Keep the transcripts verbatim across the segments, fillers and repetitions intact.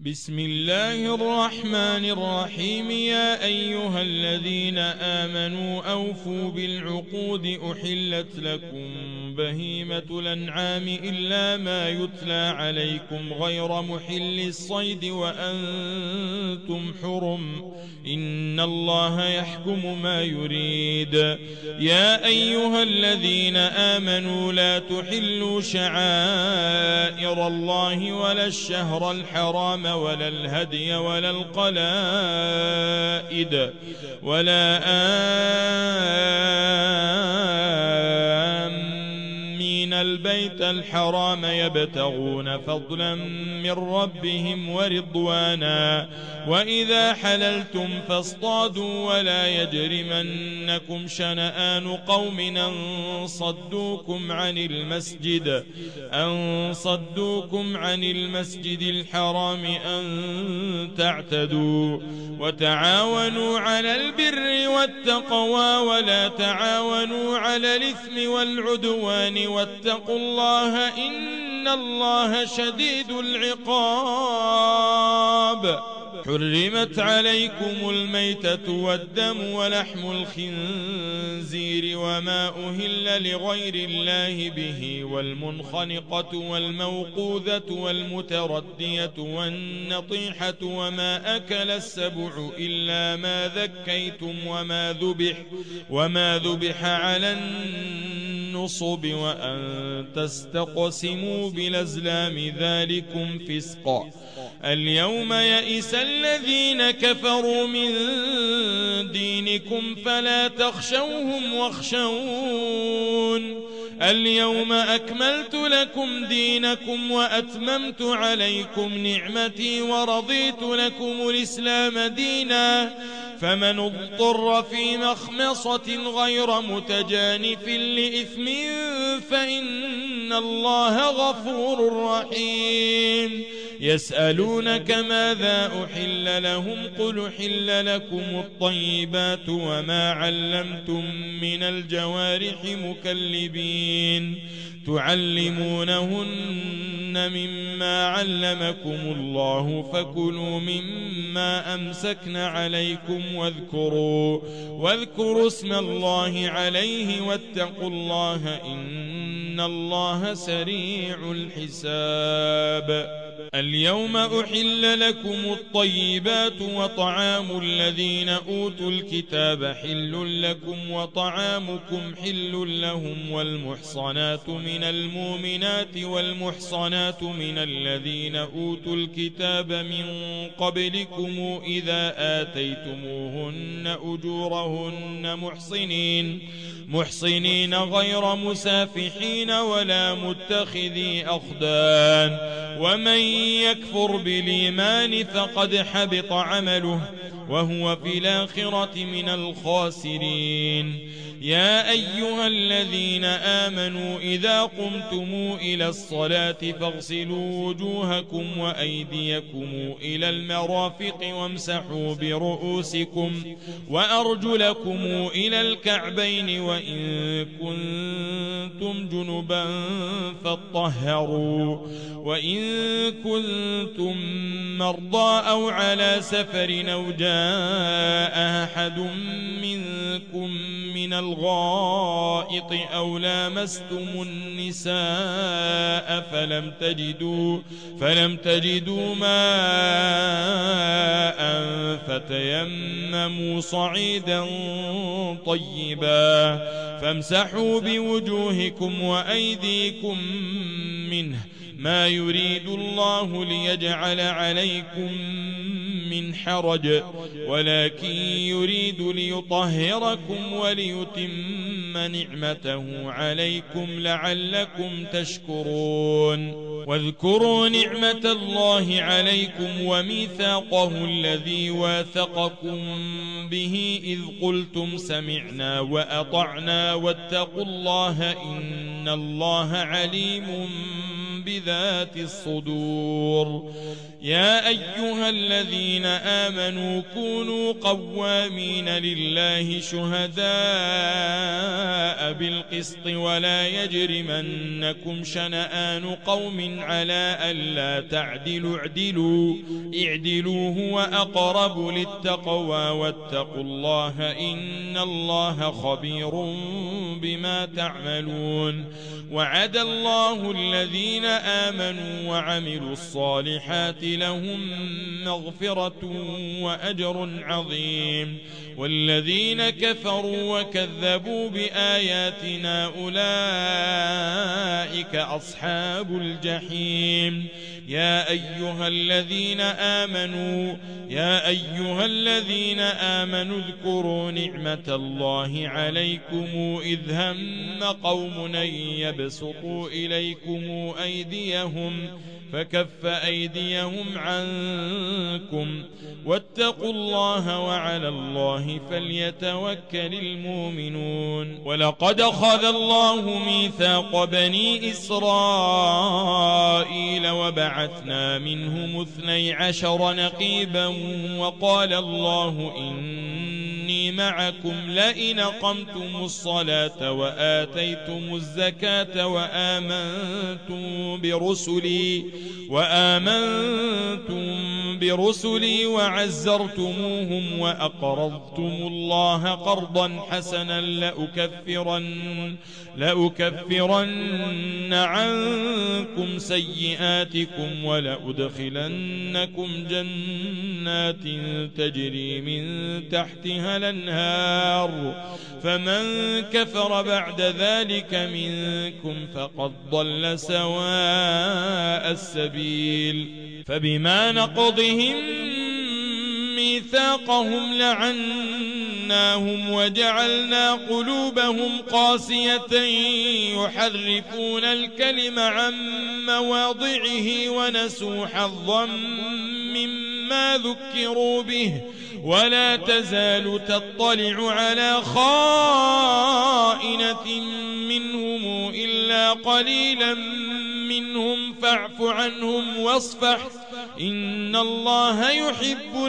بسم الله الرحمن الرحيم. يا أيها الذين آمنوا أوفوا بالعقود. أحلت لكم بهيمة الأنعام إلا ما يتلى عليكم غير محل الصيد وأنتم حرم. إن الله يحكم ما يريد. يا أيها الذين آمنوا لا تحلوا شعائر الله ولا الشهر الحرام ولا الهدي ولا القلائد ولا آمين البيت الحرام يبتغون فضلا من ربهم ورضوانا. وإذا حللتم فاصطادوا ولا يجرمنكم شنآن قوم أن صدوكم عن المسجد أن صدوكم عن المسجد الحرام أن تعتدوا. وتعاونوا على البر والتقوى ولا تعاونوا على الإثم والعدوان واتقوا الله إن الله شديد العقاب. حرمت عليكم الميتة والدم ولحم الخنزير وما أهل لغير الله به والمنخنقة والموقوذة والمتردية والنطيحة وما أكل السبع إلا ما ذكيتم وما ذبح وما ذبح على النصب وأن تستقسموا بالأزلام ذلكم فسق. اليوم يئس الذين كفروا من دينكم فلا تخشوهم واخشون. اليوم أكملت لكم دينكم وأتممت عليكم نعمتي ورضيت لكم الإسلام دينا. فمن اضطر في مخمصة غير متجانف لإثم فإن الله غفور رحيم. يسألونك ماذا أحل لهم قل أحل لكم الطيبات وما علمتم من الجوارح مكلبين تعلمونهن مما علمكم الله فكلوا مما أمسكن عليكم واذكروا, واذكروا اسم الله عليه واتقوا الله إن الله سريع الحساب. اليوم أحل لكم الطيبات وطعام الذين أوتوا الكتاب حل لكم وطعامكم حل لهم والمحصنات من المؤمنات والمحصنات من الذين أوتوا الكتاب من قبلكم إذا آتيتموهن أجورهن محصنين محصنين غير مسافحين ولا متخذي أخدان. ومن يكفر بالإيمان فقد حبط عمله وهو في الآخرة من الخاسرين. يا أيها الذين آمنوا إذا قمتم إلى الصلاة فاغسلوا وجوهكم وأيديكم إلى المرافق وامسحوا برؤوسكم وأرجلكم إلى الكعبين وإن كنتم جنبا فاطهروا وإن كنتم مرضى أو على سفر أو جاء أحد منكم من الغائط أو لامستم النساء فلم تجدوا فلم تجدوا ماء فتيمموا صعيدا طيبا فامسحوا بوجوهكم وأيديكم منه ما يريد الله ليجعل عليكم من حرج ولكن يريد ليطهركم وليتم نعمته عليكم لعلكم تشكرون. واذكروا نعمة الله عليكم وميثاقه الذي واثقكم به إذ قلتم سمعنا وأطعنا واتقوا الله إن الله عليم بذات الصدور. يا أيها الذين آمنوا كونوا قوامين لله شهداء بالقسط ولا يجرمنكم شنآن قوم على ألا تعدلوا اعدلوا اعدلوا هو أقرب للتقوى واتقوا الله إن الله خبير بما تعملون وعد الله الذين آمنوا وعملوا الصالحات لهم مغفرة وأجر عظيم والذين كفروا وكذبوا بآياتنا أولئك أصحاب الجحيم يا أيها الذين آمنوا يا أيها الذين آمنوا اذكروا نعمة الله عليكم إذ هم قوم أن يبسطوا إليكم أيديهم فكف أيديهم عنكم واتقوا الله وعلى الله فليتوكل المؤمنون ولقد أخذ الله ميثاق بني إسرائيل وبعثنا منهم اثني عشر نقيبا وقال الله إني معكم لئن أقمتم الصلاة وآتيتم الزكاة وآمنتم برسلي وآمنتم برسلي وعزرتموهم وأقرضتم الله قرضا حسنا لأكفرن, لأكفرن عنكم سيئاتكم ولأدخلنكم جنات تجري من تحتها الأنهار فمن كفر بعد ذلك منكم فقد ضل سواء السبيل فبما نقضهم ميثاقهم لعناهم وجعلنا قلوبهم قاسية يحرفون الكلم عن مواضعه ونسوا حظا مما ذكروا به ولا تزال تطلع على خائنة منهم إلا قليلا منهم فاعف عنهم واصفح إن الله يحب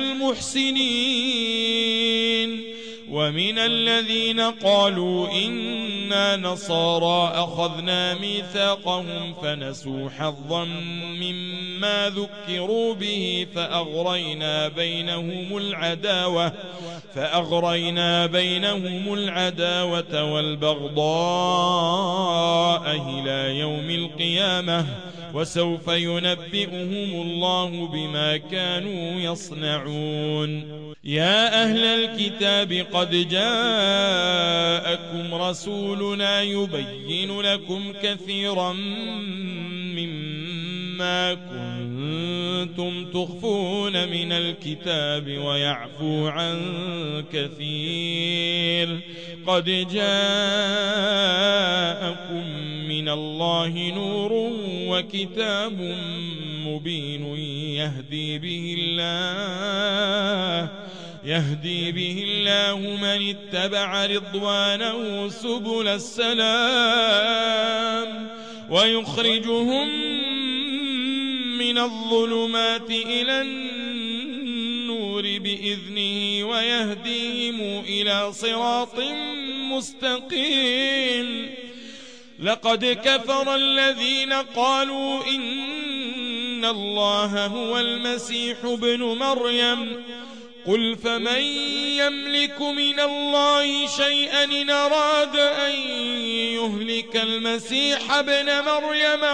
المحسنين ومن الذين قالوا إنا نصارى أخذنا ميثاقهم فنسوا حظا مما ذكروا به فأغرينا بينهم العداوة فأغرينا بينهم العداوة والبغضاء إلى يوم القيامة وسوف ينبئهم الله بما كانوا يصنعون يا أهل الكتاب قد جاءكم رسولنا يبين لكم كثيرا مما كنتم تخفون من الكتاب ويعفو عن كثير قد جاءكم من الله نور وكتاب مبين يهدي به الله يهدي به الله من اتبع رضوانه سبل السلام ويخرجهم من الظلمات إلى النور بإذنه ويهديهم إلى صراط مستقيم لقد كفر الذين قالوا إن الله هو المسيح ابن مريم قل فمن يملك من الله شيئا إن أراد أن يهلك المسيح ابن مريم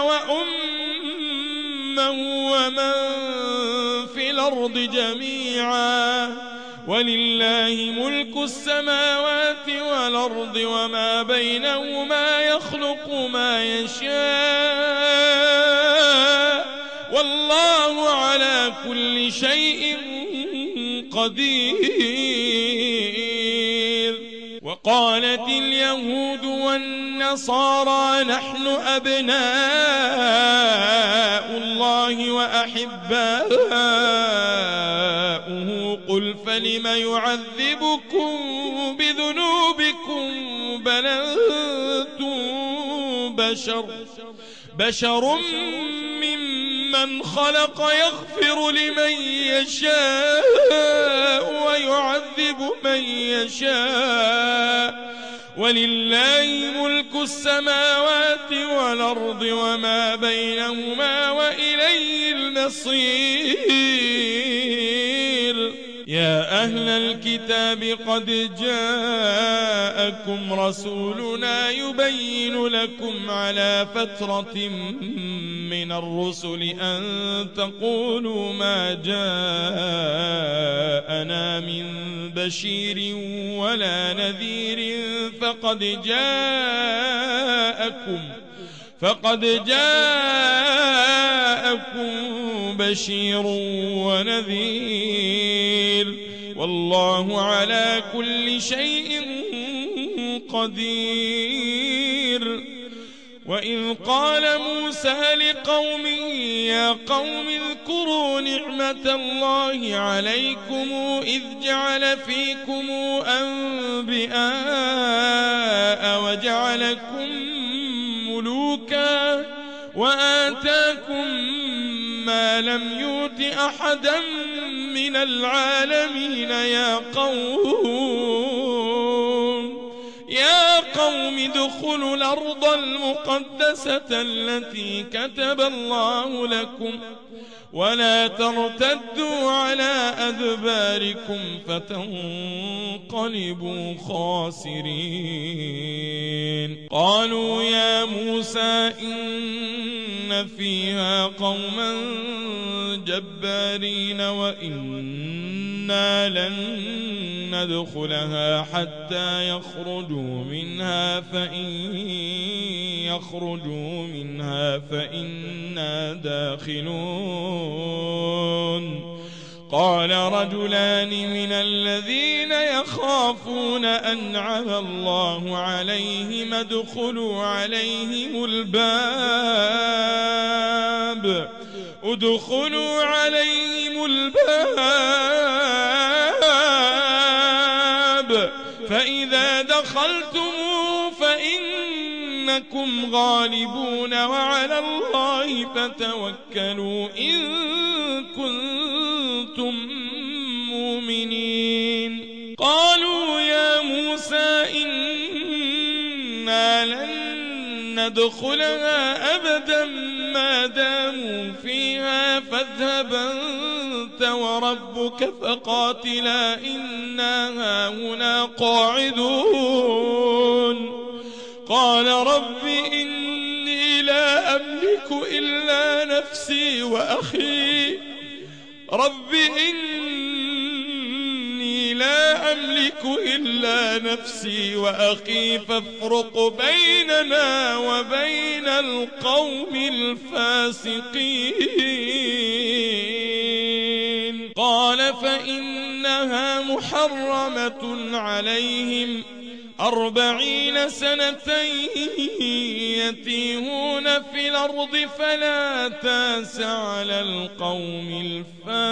وأمه ومن في الأرض جميعا ولله ملك السماوات والأرض وما بينهما يخلق ما يشاء والله على كل شيء قدير وقالت اليهود والنصارى نحن أبناء الله وأحباؤه قل فلم يعذبكم بذنوبكم بل أنتم بشر بشر ممن من خلق يغفر لمن يشاء ويعذب من يشاء ولله ملك السماوات والأرض وما بينهما وإليه المصير. يا أهل الكتاب قد جاءكم رسولنا يبين لكم على فترة من الرسل أن تقولوا ما جاءنا من بشير ولا نذير فقد جاءكم فقد جاءكم بشير ونذير والله على كل شيء قدير. وإذ قال موسى لقومه يا قوم اذكروا نعمة الله عليكم إذ جعل فيكم أنبياء وجعلكم ملوكا وآتاكم ما لم يؤت أحدا من العالمين يا قوم يا قوم ادخلوا الأرض المقدسة التي كتب الله لكم ولا ترتدوا على أدباركم فتنقلبوا خاسرين. قالوا يا موسى إن فيها قوما جبارين وإنا لن ندخلها حتى يخرجوا منها فإن يخرجوا منها فإنا داخلون. قال رجلان من الذين يخافون أنعم الله عليهم ادخلوا عليهم الباب ادخلوا عليهم الباب فإذا دخلتموه فإنكم غالبون وعلى الله فتوكلوا إن كنتم مؤمنين. قالوا يا موسى إنا لن ندخلها أبدا ما داموا فيها فاذهب أنت وربك فقاتلا إنا هاهنا قاعدون. قال رب إني لا أملك إلا نفسي وأخي رب إني لا أملك إلا نفسي وأخي فافرق بيننا وبين القوم الفاسقين. قال فإنها محرمة عليهم أربعين سنة يتيهون في الأرض فلا تاس على القوم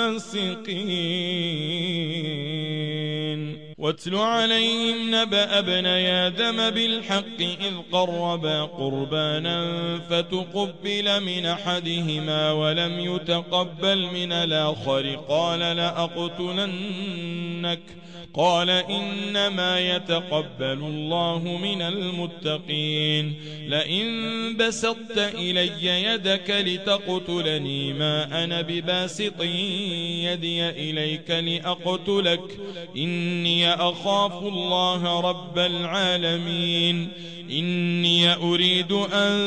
الفاسقين. واتل عليهم نبأ ابني آدم بالحق إذ قربا قربانا فتقبل من أحدهما ولم يتقبل من الآخر قال لأقتلنك قال إنما يتقبل الله من المتقين. لئن بسطت إلي يدك لتقتلني ما أنا بباسط يدي إليك لأقتلك إني أخاف الله رب العالمين. إني أريد أن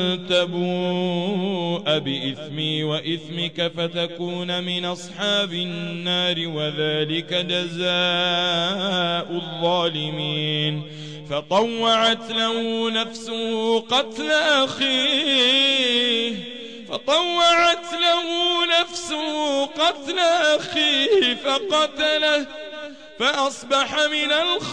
تبوء بإثمي وإثمك فتكون من أصحاب النار وذلك جزاء الظالمين. فطوعت له نفسه قتل أخيه فطوعت له نفسه قتل أخيه فقتله فأصبح من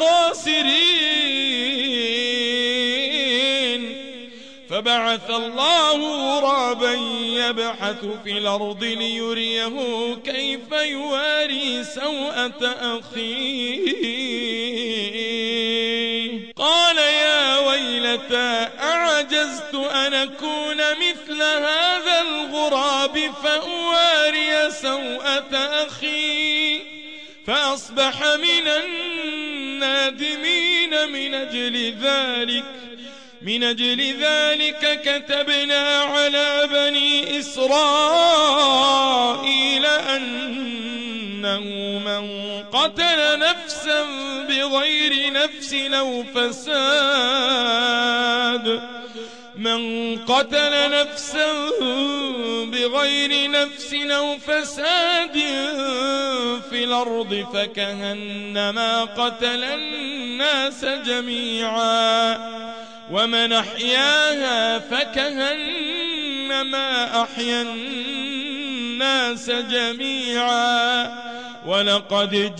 الخاسرين. فبعث الله غرابا يبحث في الأرض ليريه كيف يواري سوءة أخيه. قال يا ويلتى أعجزت أن أكون مثل هذا الغراب الغراب فأواري سوءة أخي فأصبح من النادمين. من أجل ذلك من أجل ذلك كتبنا على بني إسرائيل أنه من قتل نفسا بغير نفس أو فساد من قتل نفسا بغير نفس أو فساد في الأرض فكأنما قتل الناس جميعا ومن أحياها فكأنما أحيا الناس جميعا ولقد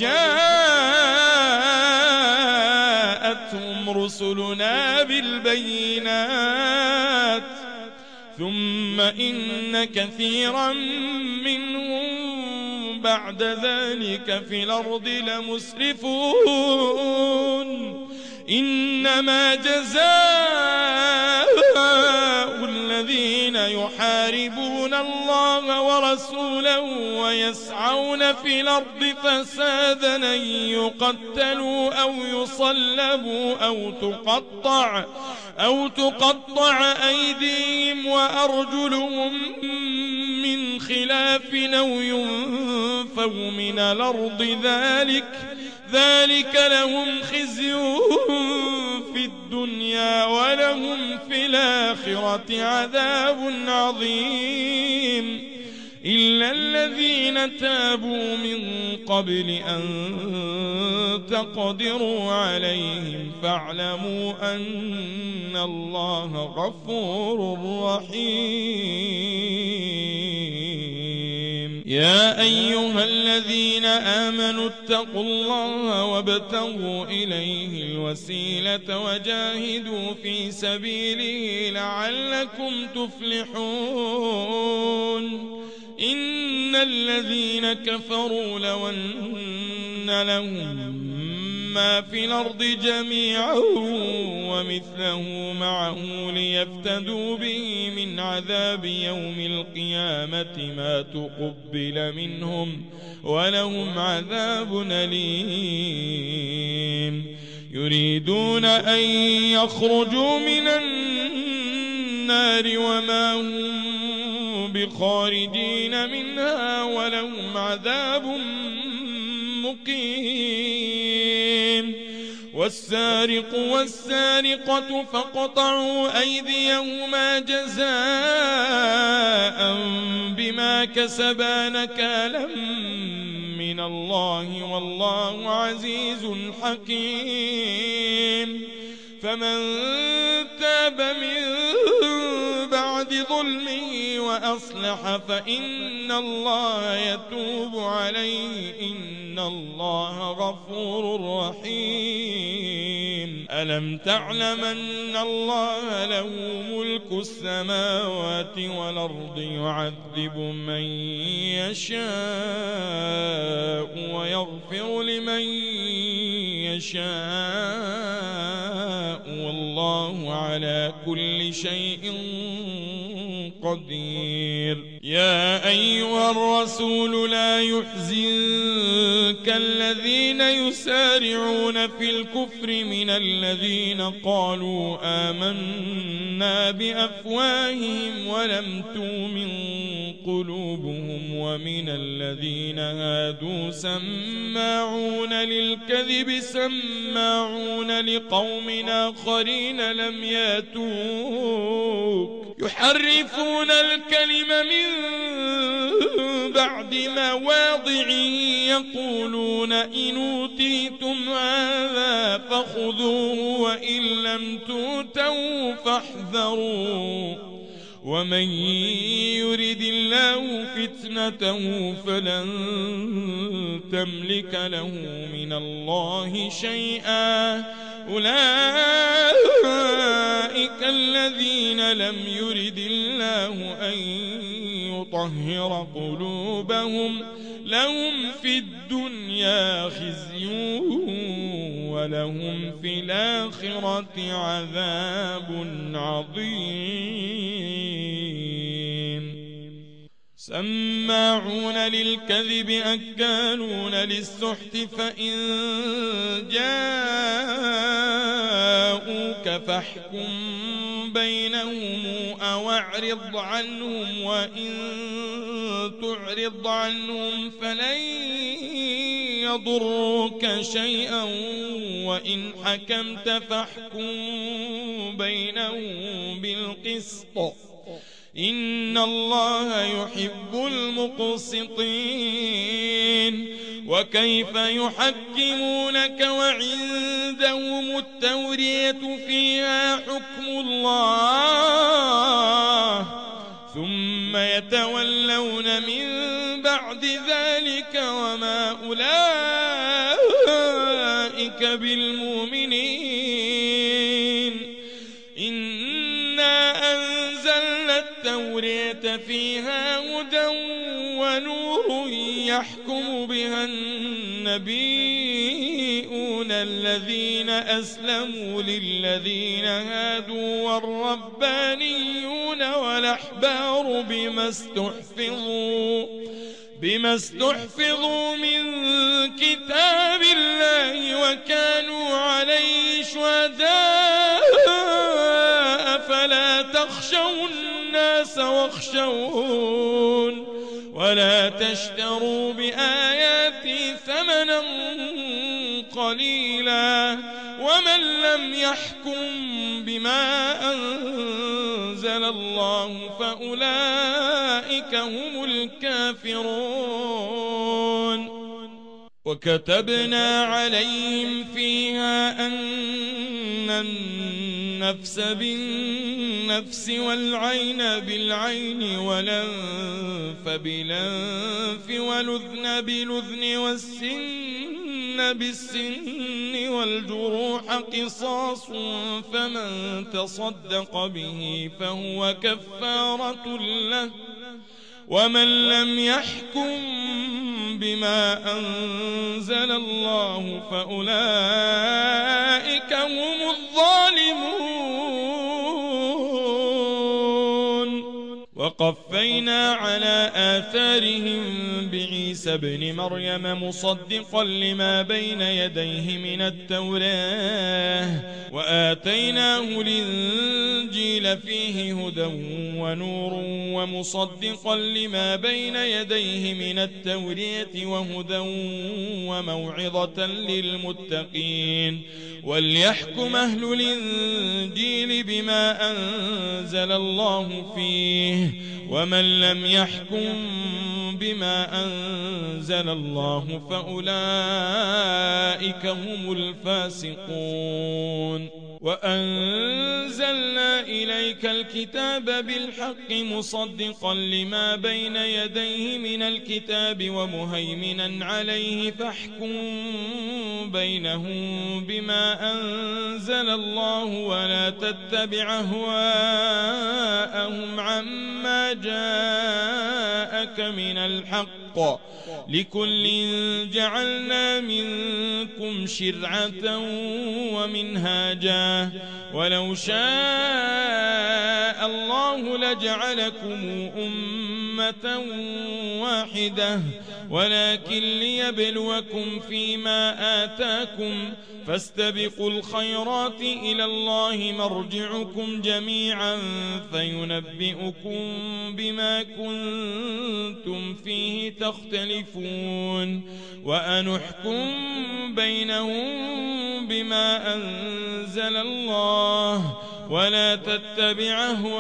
جاءتهم رسلنا بالبينات ثم إن كثيرا منهم بعد ذلك في الأرض لمسرفون. إنما جزاء الذين يحاربون الله ورسوله ويسعون في الأرض فسادا أن يقتلوا أو يصلبوا أو تقطع أو تقطع أيديهم وأرجلهم من خلاف أو ينفوا من الأرض ذلك ذلك لهم خزي في الدنيا ولهم في الآخرة عذاب عظيم. إلا الذين تابوا من قبل أن تقدروا عليهم فاعلموا أن الله غفور رحيم. يا أيها الذين آمنوا اتقوا الله وابتغوا إليه الوسيلة وجاهدوا في سبيله لعلكم تفلحون. إن الذين كفروا لو أن لهم ما في الأرض جميعا ومثله معه ليفتدوا به من عذاب يوم القيامة ما تقبل منهم ولهم عذاب أليم. يريدون أن يخرجوا من النار وما هم بخارجين منها ولهم عذاب مقيم. والسارق والسارقة فاقطعوا أيديهما جزاء بما كسبا نكالا من الله والله عزيز حكيم. فمن تاب من بعد ظلمه وأصلح فإن الله يتوب عليه إن الله غفور رحيم. ألم تعلم أن الله له ملك السماوات والأرض يعذب من يشاء ويغفر لمن يشاء والله على كل شيء قدير. يا أيها الرسول لا يحزنك الذين يسارعون في الكفر من الذين قالوا آمنا بأفواههم ولم تؤمن قلوبهم ومن الذين هادوا سماعون للكذب سماعون لقوم آخرين لم ياتوك يحرفون الكلم من بعد مواضعه يقولون إن أوتيتم هذا فخذوه وإن لم تؤتوا فاحذروا ومن يرد الله فتنته فلن تملك له من الله شيئا أولئك الذين لم يرد الله أن يطهر قلوبهم لهم في الدنيا خزي ولهم في الآخرة عذاب عظيم. سماعون للكذب أكالون للسحت فإن جاءوك فاحكم بينهم أو اعرض عنهم وإن تعرض عنهم فلن يضروك شيئا وإن حكمت فاحكم بينهم بالقسط إن الله يحب المقسطين. وكيف يحكمونك وعندهم التوراة فيها حكم الله ثم يتولون من بعد ذلك وما أولئك بالمؤمنين. إنا أنزلنا التوراة فيها هدى ونور يحكم بها النبيون الذين أسلموا للذين هادوا والربانيون والأحبار بما استحفظوا بما استحفظوا من كتاب الله وكانوا عليه شهداء فلا تخشوا الناس واخشون ولا تشتروا بآياتي ثمنا قليلا ومن لم يحكم بما أنزل الله فأولئك هم الكافرون. وكتبنا عليهم فيها أن النفس بالنفس والعين بالعين والأنف بالأنف والأذن بالأذن والسن بالسن والجروح قصاص فمن تصدق به فهو كفارة له ومن لم يحكم بما أنزل الله فأولئك هم الظالمون. وقفينا على آثارهم بعيسى ابن مريم مصدقا لما بين يديه من التوراة وآتيناه الإنجيل فيه هدى ونور ومصدقا لما بين يديه من التوراة وهدى وموعظة للمتقين. وليحكم أهل الإنجيل بما أنزل الله فيه ومن لم يحكم بما أنزل الله فأولئك هم الفاسقون. وأنزلنا إليك الكتاب بالحق مصدقا لما بين يديه من الكتاب ومهيمنا عليه فاحكم بينهم بما أنزل الله ولا تتبع أهواءهم عما جاءك من الحق لكل جعلنا منكم شرعة ومنهاجا ولو شاء الله لجعلكم أمة واحدة ولكن ليبلوكم فيما آتاكم فاستبقوا الخيرات إلى الله مرجعكم جميعا فينبئكم بما كنتم فيه تختلفون. وأنحكم بينهم بما أنزل الله ولا تتبع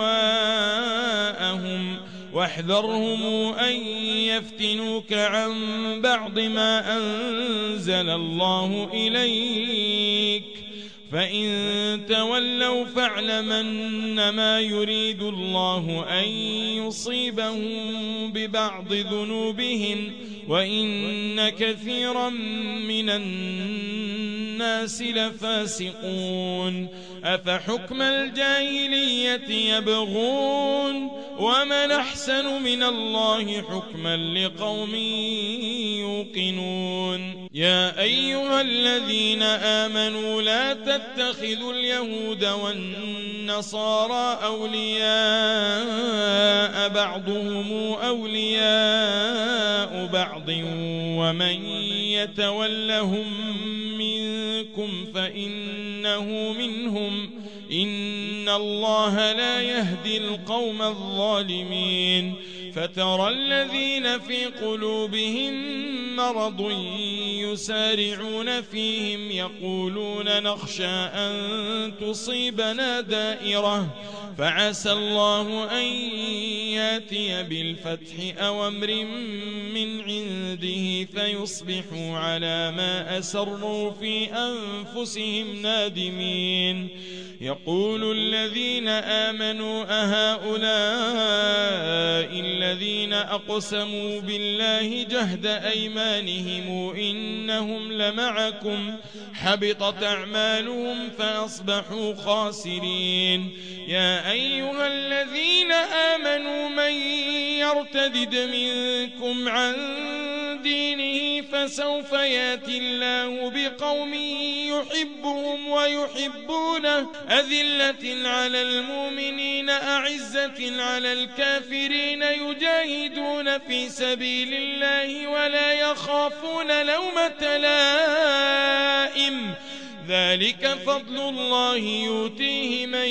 أهواءهم واحذرهم أن يفتنوك عن بعض ما أنزل الله إليك فإن تولوا فاعلم أنما يريد الله أن يصيبهم ببعض ذنوبهم وإن كثيرا من الناس لفاسقون. أفحكم الجاهلية يبغون ومن أحسن من الله حكما لقوم يوقنون. يا أيها الذين آمنوا لا تتخذوا اليهود والنصارى أولياء بعضهم أولياء بعض ومن يتولهم منكم فإنه منهم إن الله لا يهدي القوم الظالمين فترى الذين في قلوبهم مرض يسارعون فيهم يقولون نخشى أن تصيبنا دائرة فعسى الله أن ياتي بالفتح أو أمر من عنده فيصبحوا على ما أسروا في أنفسهم نادمين يقول الذين آمنوا أهؤلاء الذين أقسموا بالله جهد أيمانهم إنهم لمعكم حبطت أعمالهم فأصبحوا خاسرين يا أيها الذين آمنوا من يرتدد منكم عن دينه فسوف ياتي الله بقوم يحبهم ويحبونه أذلة على المؤمنين أعزة على الكافرين يجاهدون في سبيل الله ولا يخافون لومة لائم ذلك فضل الله يؤتيه من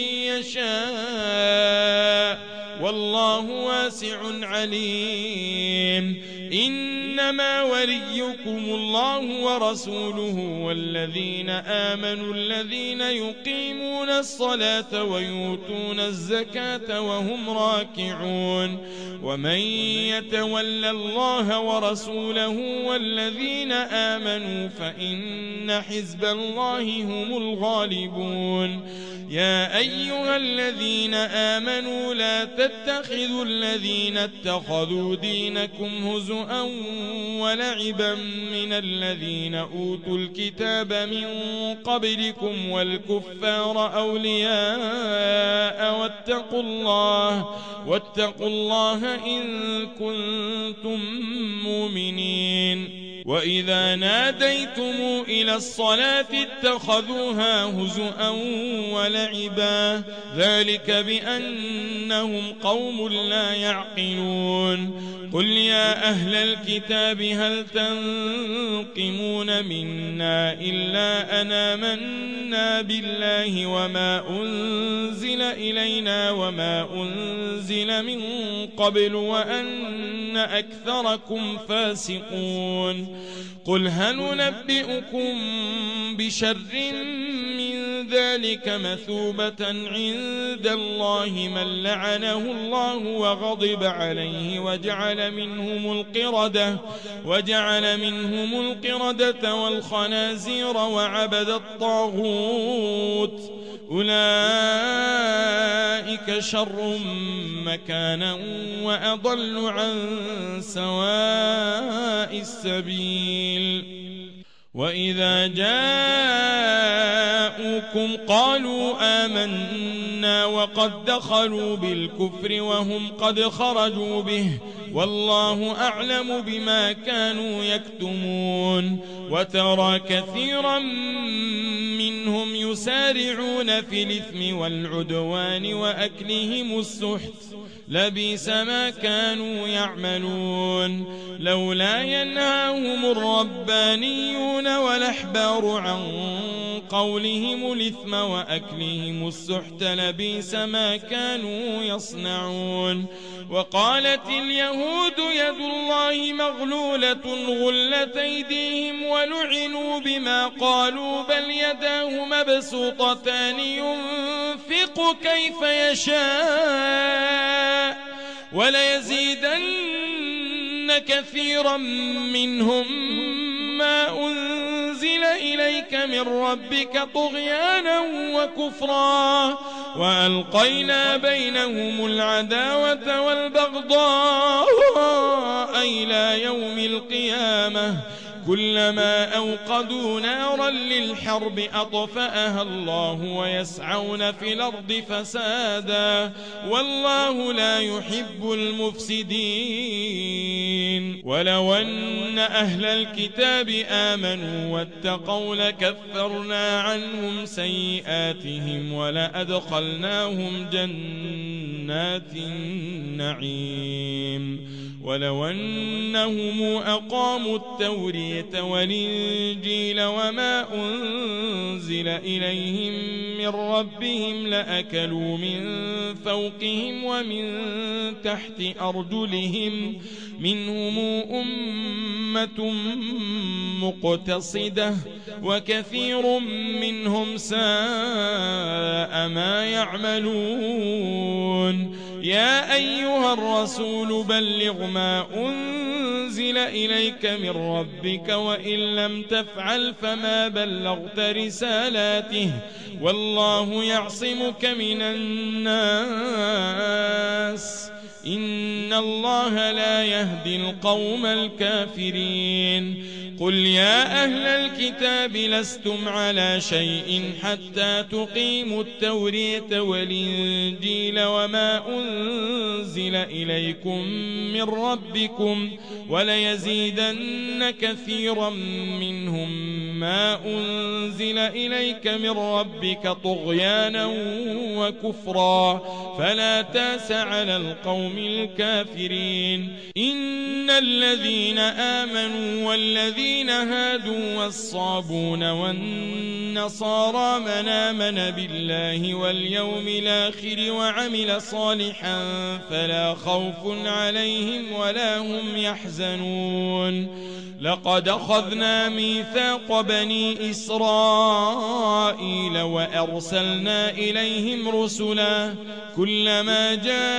يشاء والله واسع عليم إنما وليكم الله ورسوله والذين آمنوا الذين يقيمون الصلاة ويؤتون الزكاة وهم راكعون ومن يتول الله ورسوله والذين آمنوا فإن حزب الله هم الغالبون يا أيها الذين آمنوا لا تتخذوا الذين اتخذوا دينكم هزؤا ولعبا من الذين أوتوا الكتاب من قبلكم والكفار أولياء واتقوا الله واتقوا الله إن كنتم مؤمنين وإذا ناديتم إلى الصلاة اتخذوها هزؤا ولعبا ذلك بأنهم قوم لا يعقلون قل يا أهل الكتاب هل تنقمون منا إلا أن آمنا بالله وما أنزل إلينا وما أنزل من قبل وأن أكثركم فاسقون قل هل ننبئكم بشر من ذلك مثوبة عند الله من لعنه الله وغضب عليه وجعل منهم القردة وجعل منهم القردة والخنازير وعبد الطاغوت أولئك شر مكانا وأضل عن سواء السبيل وإذا جاءوكم قالوا آمنا وقد دخلوا بالكفر وهم قد خرجوا به والله أعلم بما كانوا يكتمون وترى كثيرا منهم يسارعون في الإثم والعدوان وأكلهم السحت لبئس ما كانوا يعملون لولا ينهاهم الربانيون والأحبار عن قولهم الإثم وأكلهم السحت لبئس ما كانوا يصنعون وقالت اليهود يد الله مغلولة غلت أيديهم ولعنوا بما قالوا بل يداه مبسوطتان ينفق كيف يشاء وليزيدن كثيرا منهم ما أنزل إليك من ربك طغيانا وكفرا وألقينا بينهم العداوة والبغضاء إلى يوم القيامة كلما أوقدوا نارا للحرب أطفأها الله ويسعون في الأرض فسادا والله لا يحب المفسدين ولو أن أهل الكتاب آمنوا واتقوا لكفرنا عنهم سيئاتهم ولأدخلناهم جنات النعيم ولو أنهم أقاموا التوراة والإنجيل وما أنزل إليهم من ربهم لأكلوا من فوقهم ومن تحت أرجلهم منهم أمة مقتصدة وكثير منهم ساء ما يعملون يا أيها الرسول بلغ ما أنزل إليك من ربك وإن لم تفعل فما بلغت رسالاته والله يعصمك من الناس إن الله لا يهدي القوم الكافرين قل يا أهل الكتاب لستم على شيء حتى تقيموا التوراة والإنجيل وما أنزل إليكم من ربكم وليزيدن كثيرا منهم ما أنزل إليك من ربك طغيانا وكفرا فلا تاس على القوم الكافرين إن الذين آمنوا والذين هادوا والصابون والنصارى من آمن بالله واليوم الآخر وعمل صالحا فلا خوف عليهم ولا هم يحزنون لقد أخذنا ميثاق بني إسرائيل وأرسلنا إليهم رسلا كلما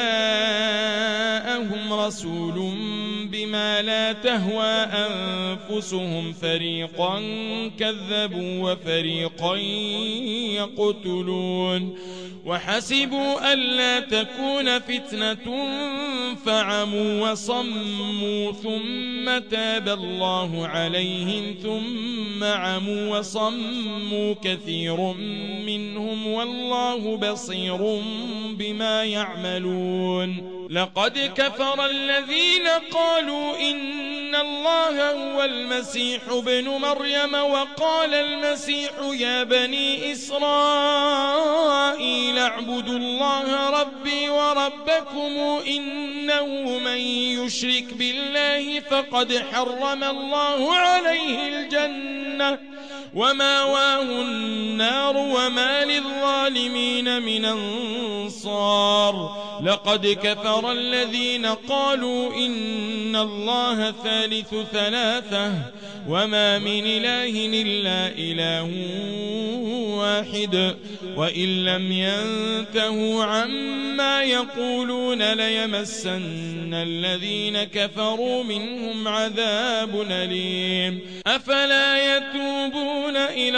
جاءهم رسول بما لا تهوى أنفسهم فريقا كذبوا وفريقا يقتلون وحسبوا ألا تكون فتنة فعموا وصموا ثم تاب الله عليهم ثم عموا وصموا كثير منهم والله بصير بما يعملون لقد كفر الذين قالوا إن الله هو المسيح ابن مريم وقال المسيح يا بني إسرائيل اعبدوا الله ربي وربكم إنه من يشرك بالله فقد حرم الله عليه الجنة وماواه النار وما للظالمين من أنصار لقد كفر الذين قالوا إن الله ثالث ثلاثة وما من إله إلا إله واحد وإن لم ينتهوا عما يقولون ليمسن الذين كفروا منهم عذاب أليم أفلا يتوبون إلى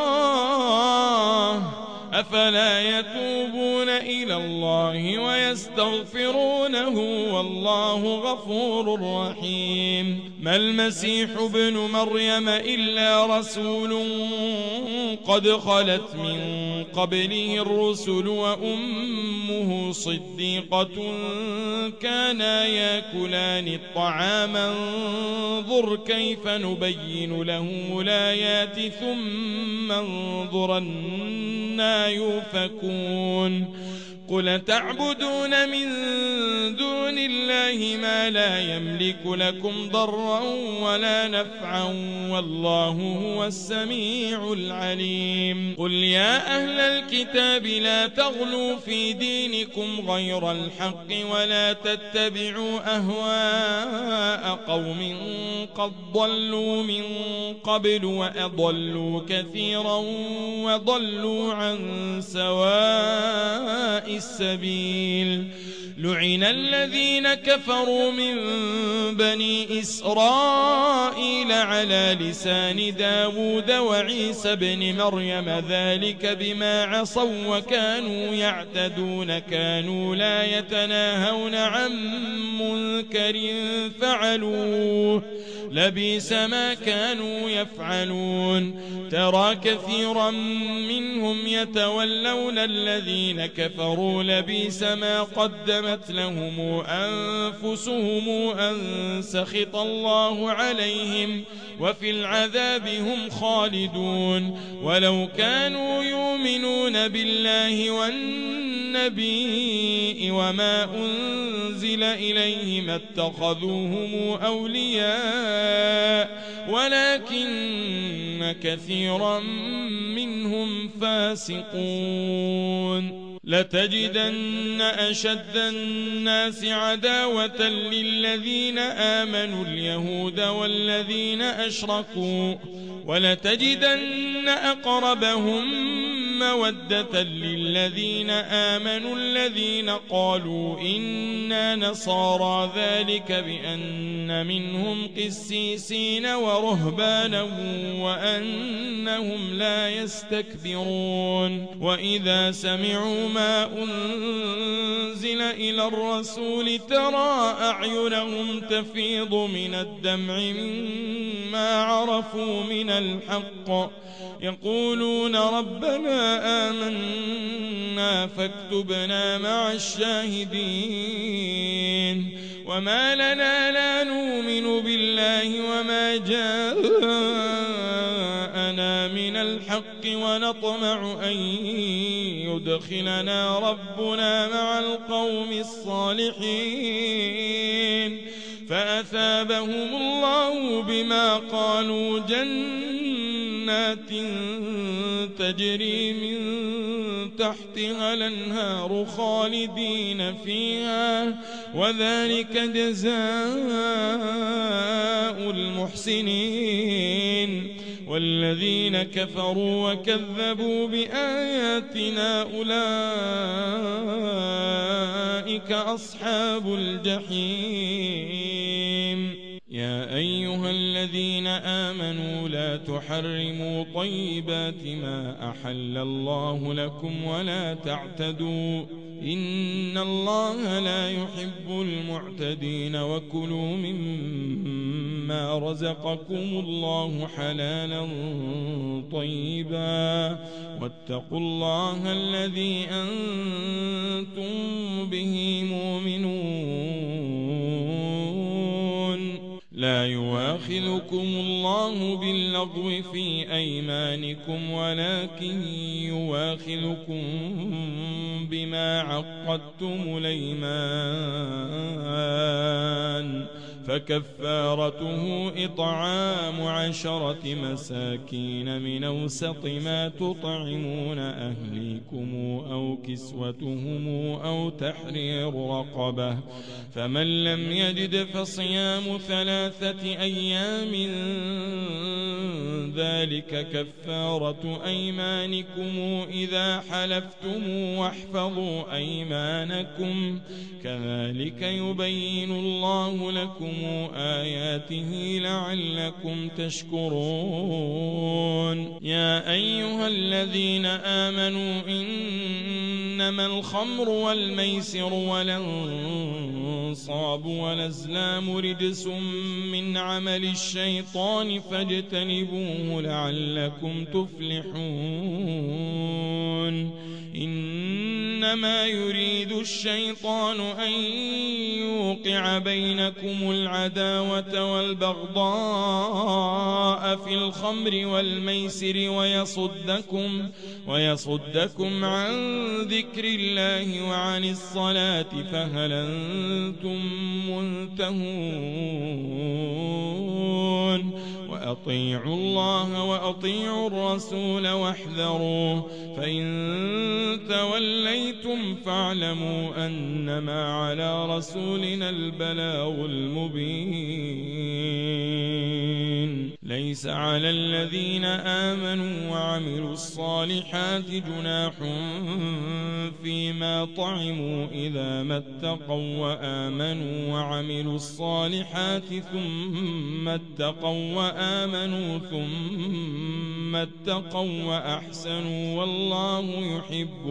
الله أفلا يتوبون إلى الله ويستغفرونه والله غفور رحيم ما المسيح ابن مريم إلا رسول قد خلت من قبله الرسل وأمه صديقة كانا يأكلان الطعام انظر كيف نبين لهم الآيات ثم انظر أنى يؤفكون قل تعبدون من دون الله ما لا يملك لكم ضرا ولا نفعا والله هو السميع العليم قل يا أهل الكتاب لا تغلوا في دينكم غير الحق ولا تتبعوا أهواء قوم قد ضلوا من قبل وأضلوا كثيرا وضلوا عن سواء السبيل لعن الذين كفروا من بني إسرائيل على لسان داود وعيسى بن مريم ذلك بما عصوا وكانوا يعتدون كانوا لا يتناهون عن منكر فعلوه لبئس ما كانوا يفعلون ترى كثيرا منهم يتولون الذين كفروا لبئس ما قدمت لهم أنفسهم أن سخط الله عليهم وفي العذاب هم خالدون ولو كانوا يؤمنون بالله والنبي وما أنزل إليه ما اتخذوهم أولياء ولكن كثيرا منهم فاسقون لتجدن أشد الناس عداوة للذين آمنوا اليهود والذين أشركوا ولتجدن أقربهم مودة للذين آمنوا الذين قالوا إنا نصارى ذلك بأن منهم قسيسين ورهبانا وأنهم لا يستكبرون وإذا سمعوا ما أنزل إلى الرسول ترى أعينهم تفيض من الدمع مما عرفوا من الحق يقولون ربنا آمنا فاكتبنا مع الشاهدين وما لنا لا نؤمن بالله وما جاءنا من الحق ونطمع أن يدخلنا ربنا مع القوم الصالحين فأثابهم الله بما قالوا جنات تجري من تحتها الأنهار خالدين فيها وذلك جزاء المحسنين والذين كفروا وكذبوا بآياتنا أولئك أصحاب الجحيم يا أيها الذين آمنوا لا تحرموا طيبات ما أحل الله لكم ولا تعتدوا إن الله لا يحب المعتدين وكلوا مما رزقكم الله حلالا طيبا واتقوا الله الذي أنتم به مؤمنون لا يواخذكم الله باللغو في أيمانكم ولكن يواخذكم بما عقدتم الأيمان فكفارته إطعام عشرة مساكين من أوسط ما تطعمون أهليكم أو كسوتهم أو تحرير رقبة فمن لم يجد فصيام ثلاثة أيام ذلك كفارة أيمانكم إذا حلفتم واحفظوا أيمانكم كذلك يبين الله لكم آياته لعلكم تشكرون يا أيها الذين آمنوا إنما الخمر والميسر والأنصاب والأزلام رجس من عمل الشيطان فاجتنبوه لعلكم تفلحون إنما يريد الشيطان أن يوقع بينكم العداوة والبغضاء في الخمر والميسر ويصدكم, ويصدكم عن ذكر الله وعن الصلاة فهل أنتم منتهون وأطيعوا الله وأطيعوا الرسول واحذروا فإن توليتم فاعلموا أنما على رسولنا البلاغ المبين ليس على الذين آمنوا وعملوا الصالحات جناح فيما طعموا إذا ما اتقوا وآمنوا وعملوا الصالحات ثم اتقوا وآمنوا ثم اتقوا وأحسنوا والله يحب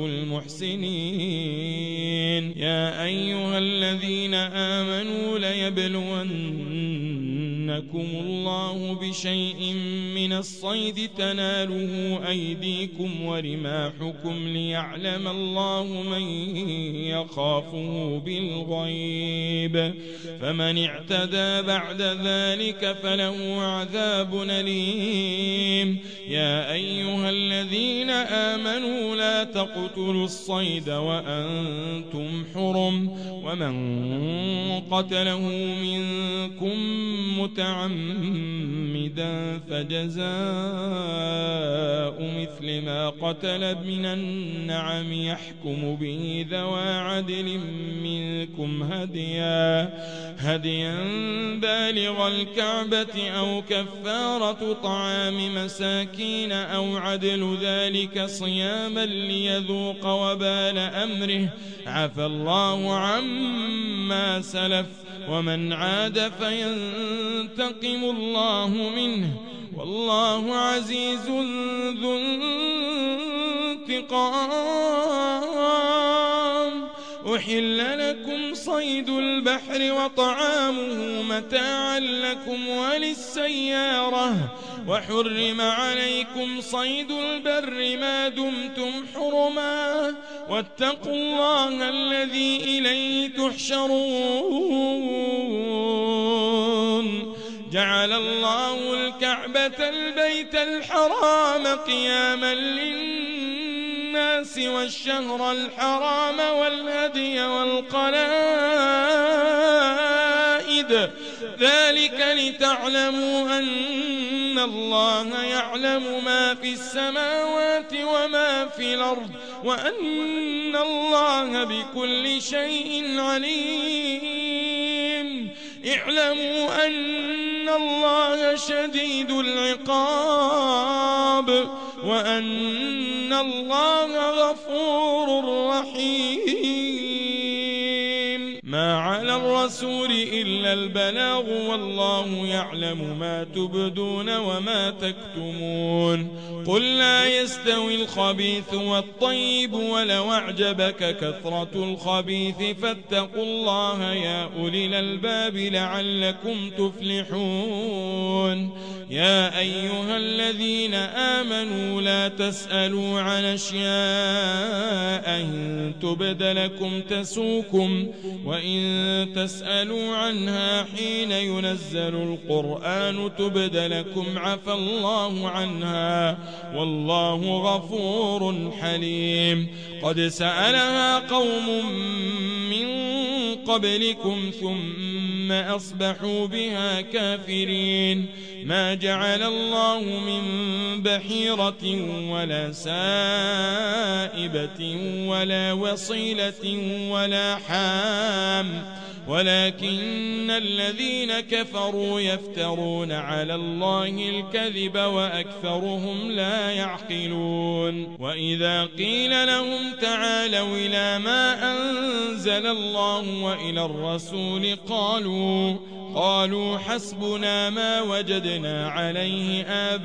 المحسنين يا أيها الذين آمنوا ليبلون يبلونكم الله بشيء من الصيد تناله أيديكم ورماحكم ليعلم الله من يخافه بالغيب فمن اعتدى بعد ذلك فله عذاب أليم. يا أيها الذين آمنوا لا تقتلوا الصيد وأنتم حرم ومن قتله منكم متعمدا فجزاء مثل ما قتل من النعم يحكم به ذوى عدل منكم هديا هديا بالغ الكعبة أو كفارة طعام مساكين أو عدل ذلك صياما ليذوق وبال أمره عفى الله عما سلف ومن عاد فينتقم الله منه والله عزيز ذو انتقام. أحل لكم صيد البحر وطعامه متاعا لكم وللسيارة وحرم عليكم صيد البر ما دمتم حرما واتقوا الله الذي إليه تحشرون. جعل الله الكعبة البيت الحرام قياما للناس والشهر الحرام والهدي والقلائد ذلك لتعلموا أن الله يعلم ما في السماوات وما في الأرض وأن الله بكل شيء عليم. اعلموا أن الله شديد العقاب وأن الله غفور رحيم. ما على الرسول إلا البلاغ والله يعلم ما تبدون وما تكتمون. قل لا يستوي الخبيث والطيب ولو أعجبك كثرة الخبيث فاتقوا الله يا أولي الألباب لعلكم تفلحون. يا أيها الذين آمنوا لا تسألوا عن أشياء إن تبد لكم تسوكم وإن تسألوا عنها حين ينزل القرآن تبد لكم عفى الله عنها والله غفور حليم. قد سألها قوم من قبلكم ثم أصبحوا بها كافرين. ما جعل الله من بحيرة ولا سائبة ولا وصيلة ولا حام ولكن الذين كفروا يفترون على الله الكذب وأكثرهم لا يعقلون. وإذا قيل لهم تعالوا إلى ما أنزل الله وإلى الرسول قالوا قالوا حسبنا ما وجدنا عليه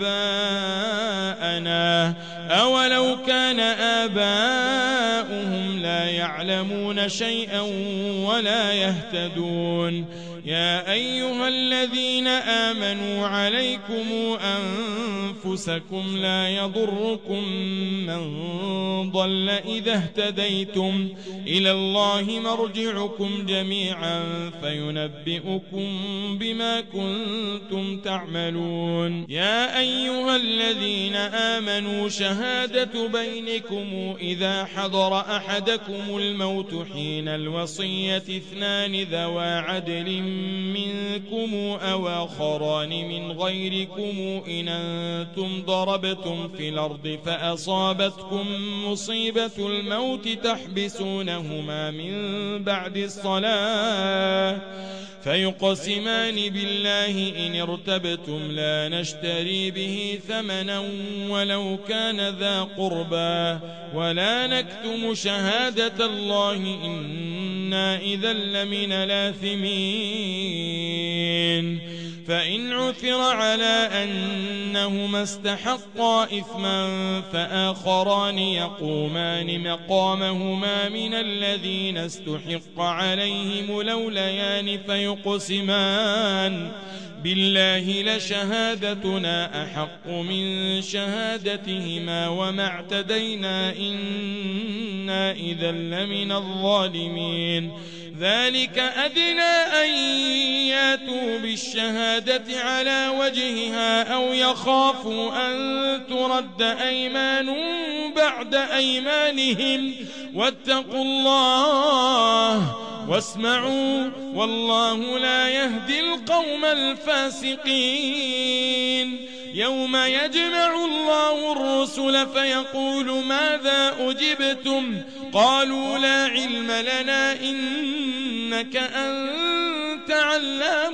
آباءنا أولو كان آباؤهم لا يعلمون شيئا ولا يهتدون. يا أيها الذين آمنوا عليكم أنفسكم لا يضركم من ضل إذا اهتديتم إلى الله مرجعكم جميعا فينبئكم بما كنتم تعملون. يا أيها الذين آمنوا شهادة بينكم إذا حضر أحدكم الموت حين الوصية اثنان ذوى عدل منكم أو آخران من غيركم إن أنتم ضربتم في الأرض فأصابتكم مصيبة الموت تحبسونهما من بعد الصلاة فيقسمان بالله إن ارتبتم لا نشتري به ثمنا ولو كان ذا قربى ولا نكتم شهادة الله إنا إذا لمن الآثمين. فإن عثر على أنهما استحقا إثما فآخران يقومان مقامهما من الذين استحق عليهم الأوليان فيقسمان بالله لشهادتنا أحق من شهادتهما وما اعتدينا إنا إذا لمن الظالمين ذلك أدنى أن ياتوا بالشهادة على وجهها أو يخافوا أن ترد أيمان بعد أيمانهم واتقوا الله واسمعوا والله لا يهدي القوم الفاسقين يوم يجمع الله الرسل فيقول ماذا أجبتم قالوا لا علم لنا إنك أنت علام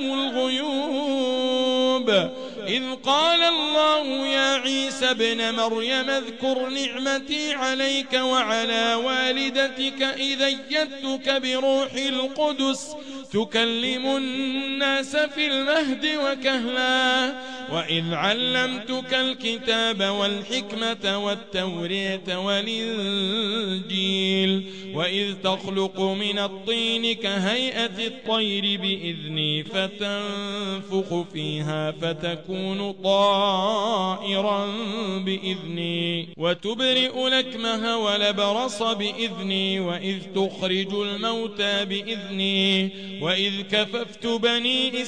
الغيوب إذ قال الله يا عيسى ابن مريم اذكر نعمتي عليك وعلى والدتك إذ أيدتك بروح القدس تكلم الناس في المهد وكهلا وإذ علمتك الكتاب والحكمة والتوراة والإنجيل وإذ تخلق من الطين كهيئة الطير بإذني فتنفخ فيها فتكون طائرا بإذني وتبرئ الأكمه والأبرص بإذني وإذ تخرج الموتى بإذني وإذ كففت بني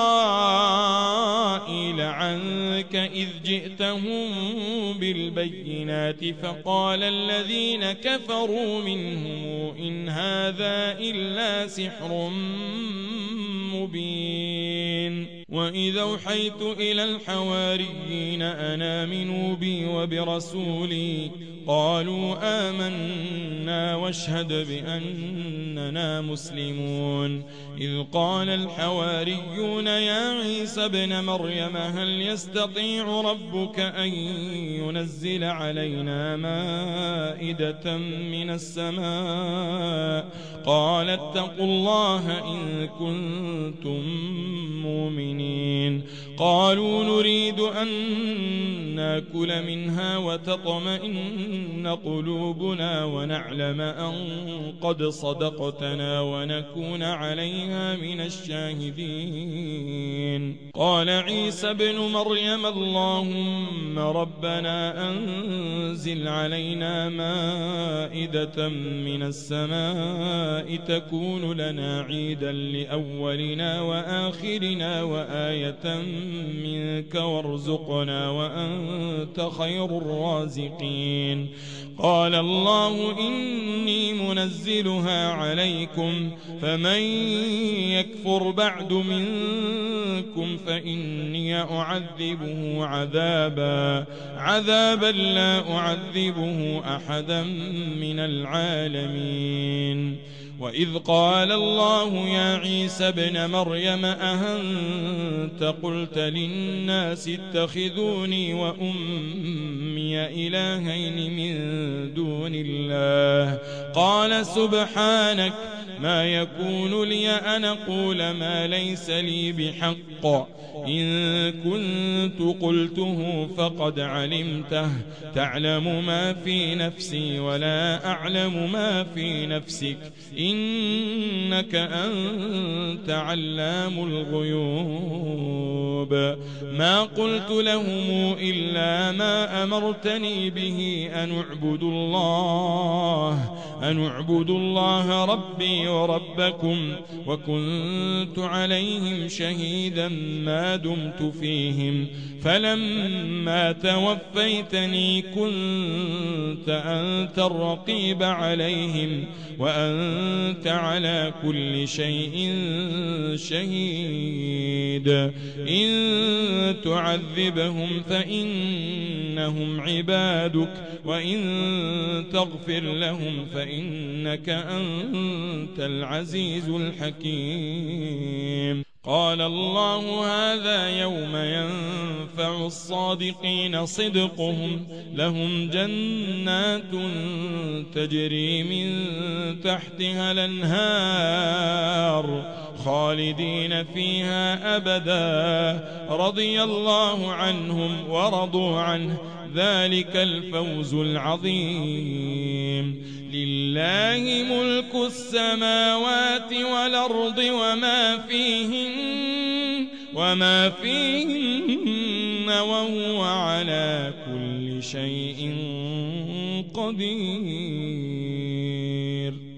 إسرائيل عنك إذ جئتهم بالبينات فقال الذين كفروا منهم إن هذا إلا سحر مبين وإذ أوحيت إلى الحواريين أن آمنوا بي وبرسولي قالوا آمنا واشهد بأننا مسلمون إذ قال الحواريون يا عيسى ابن مريم هل يستطيع ربك أن ينزل علينا مائدة من السماء قال اتقوا الله إن كنتم مؤمنين قالوا نريد أن نأكل منها وتطمئن قلوبنا ونعلم أن قد صدقتنا ونكون عليها من الشاهدين قال عيسى ابن مريم اللهم ربنا أنزل علينا مائدة من السماء تكون لنا عيدا لأولنا وآخرنا وآية منك وارزقنا وأنت خير الرازقين قال الله إني منزلها عليكم فمن يكفر بعد منكم فإني أعذبه عذابا عذابا لا أعذبه أحدا من العالمين وإذ قال الله يا عيسى ابن مريم أأنت قلت للناس اتخذوني وأمي إلهين من دون الله قال سبحانك ما يكون لي أن أقول ما ليس لي بحق إن كنت قلته فقد علمته تعلم ما في نفسي ولا أعلم ما في نفسك إنك أنت علام الغيوب ما قلت لهم إلا ما أمرتني به أن اعبدوا الله أن اعبدوا الله ربي وربكم وكنت عليهم شهيدا ما دمت فيهم فلما توفيتني كنت أنت الرقيب عليهم وأنت على كل شيء شهيد إن تعذبهم فإنهم عبادك وإن تغفر لهم فإنك أنت العزيز الحكيم قال الله هذا يوم ينفع الصادقين صدقهم لهم جنات تجري من تحتها الأنهار خالدين فيها أبدا رضي الله عنهم ورضوا عنه ذلك الفوز العظيم لله ملك السماوات والأرض وما فيهن وما فيهن وهو على كل شيء قدير